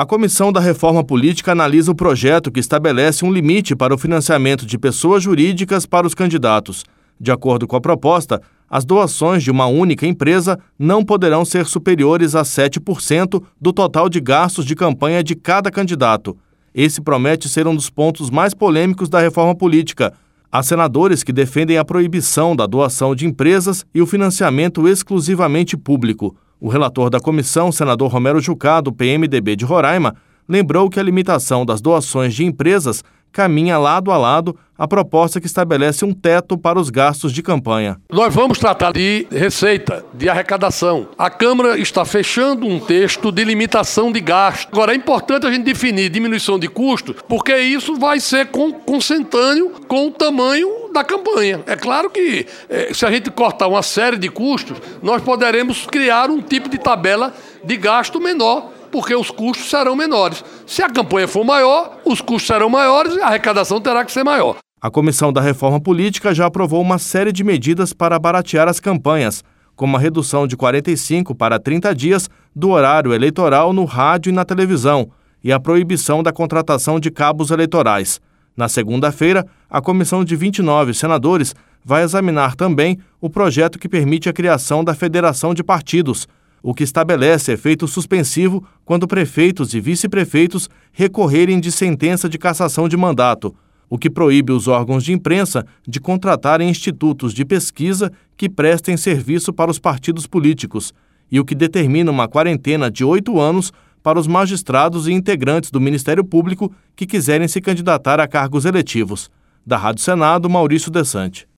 A Comissão da Reforma Política analisa o projeto que estabelece um limite para o financiamento de pessoas jurídicas para os candidatos. De acordo com a proposta, as doações de uma única empresa não poderão ser superiores a 7% do total de gastos de campanha de cada candidato. Esse promete ser um dos pontos mais polêmicos da reforma política. Há senadores que defendem a proibição da doação de empresas e o financiamento exclusivamente público. O relator da comissão, senador Romero Jucá, do PMDB de Roraima, lembrou que a limitação das doações de empresas caminha lado a lado a proposta que estabelece um teto para os gastos de campanha. Nós vamos tratar de receita, de arrecadação. A Câmara está fechando um texto de limitação de gasto. Agora, é importante a gente definir diminuição de custos, porque isso vai ser consentâneo com o tamanho da campanha. É claro que se a gente cortar uma série de custos, nós poderemos criar um tipo de tabela de gasto menor, porque os custos serão menores. Se a campanha for maior, os custos serão maiores e a arrecadação terá que ser maior. A Comissão da Reforma Política já aprovou uma série de medidas para baratear as campanhas, como a redução de 45 para 30 dias do horário eleitoral no rádio e na televisão e a proibição da contratação de cabos eleitorais. Na segunda-feira, a comissão de 29 senadores vai examinar também o projeto que permite a criação da Federação de Partidos, o que estabelece efeito suspensivo quando prefeitos e vice-prefeitos recorrerem de sentença de cassação de mandato, o que proíbe os órgãos de imprensa de contratarem institutos de pesquisa que prestem serviço para os partidos políticos e o que determina uma quarentena de 8 anos para os magistrados e integrantes do Ministério Público que quiserem se candidatar a cargos eletivos. Da Rádio Senado, Maurício Desante.